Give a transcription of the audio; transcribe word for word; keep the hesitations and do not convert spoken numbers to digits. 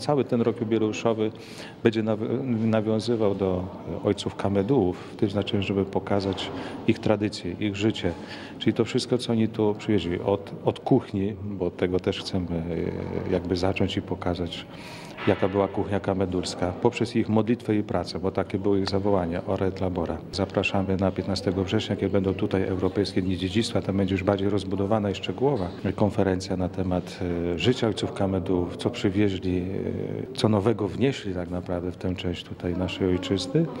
Cały ten rok jubileuszowy będzie nawiązywał do ojców Kamedułów, w tym znaczeniu, żeby pokazać ich tradycje, ich życie, czyli to wszystko, co oni tu przywieźli, od, od kuchni, bo tego też chcemy jakby zacząć i pokazać, jaka była kuchnia kamedulska, poprzez ich modlitwę i pracę, bo takie były ich zawołania, ora et labora. Zapraszamy na piętnastego września, kiedy będą tutaj Europejskie Dni Dziedzictwa, tam będzie już bardziej rozbudowana i szczegółowa konferencja na temat życia ojców Kamedułów, co przywieźli, co nowego wnieśli tak naprawdę w tę część tutaj naszej ojczyzny.